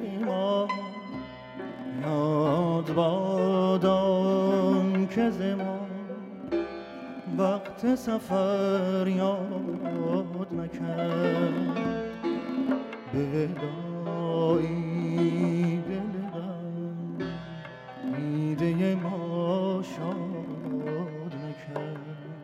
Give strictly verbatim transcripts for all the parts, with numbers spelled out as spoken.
ما یاد بادان که ز ما وقت سفر یاد نکرد به ودایی دلم دیده ما شاد نکرد.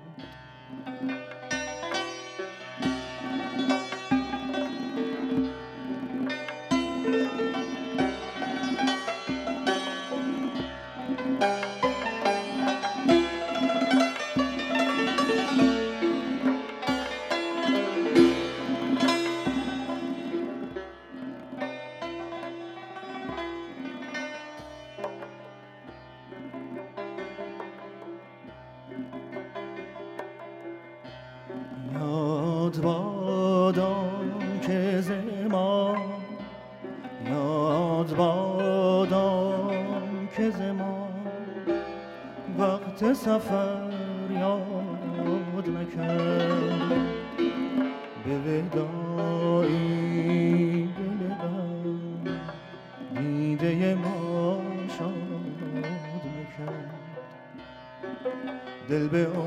یاد بادان که ز ما یاد بادان که ز ما وقت سفر یاد نکرد به ودایی دلم دیده ما شاد نکرد. دل به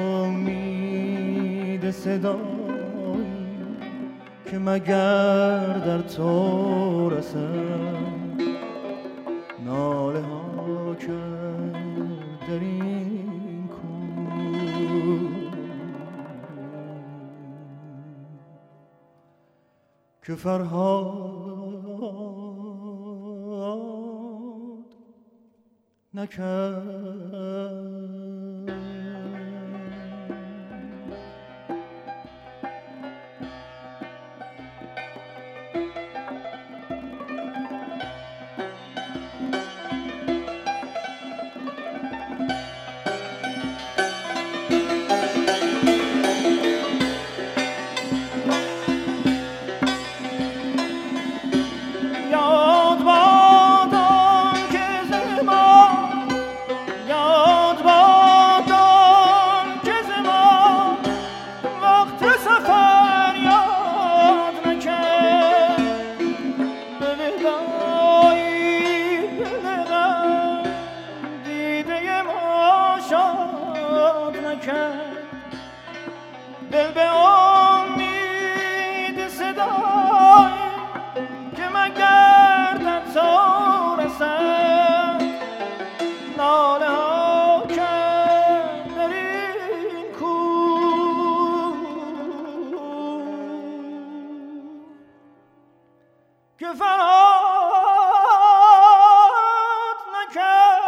امید صدایی که مگر در تو رسم ناله ها کرد در این کوه که فرهاد نکرد. دل به امید صدایی که مگر در تو رسد ناله ها کرد در این کوه که فرهاد نکرد.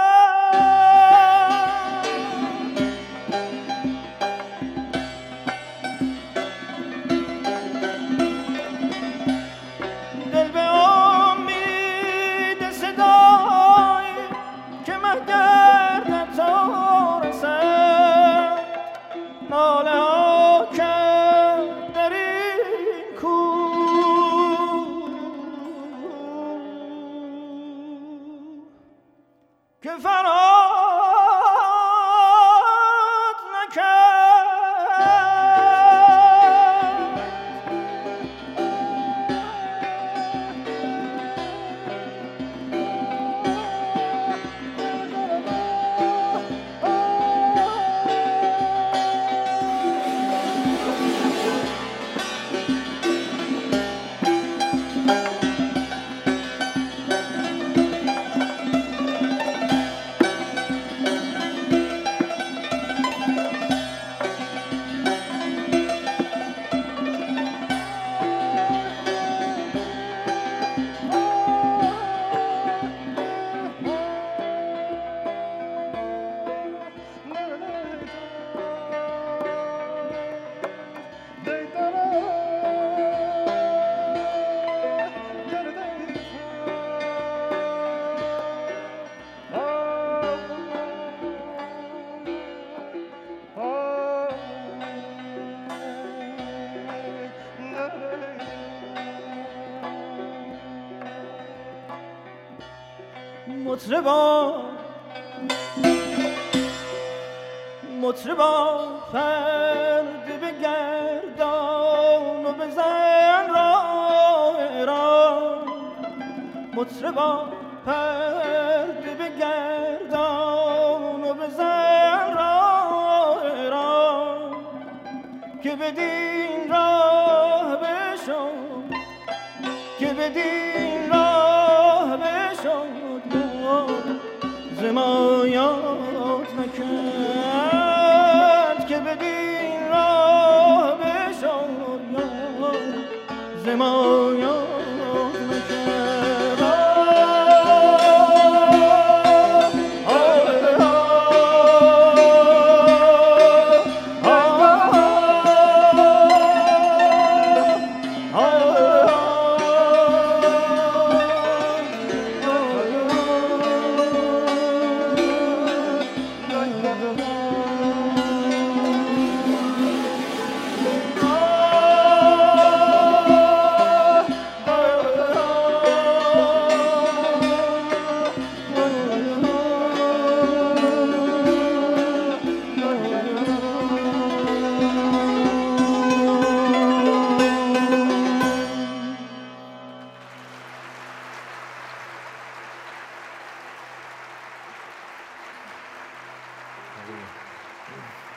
که فرهاد نکرد. مطربا مطربا پرده بگردان و بزن راه را مطربا پرده بگردان و بزن راه را که بدین راه بشو که بدین راه بشد زمایات نکرد که بدین راه بشد زمایات Hallelujah.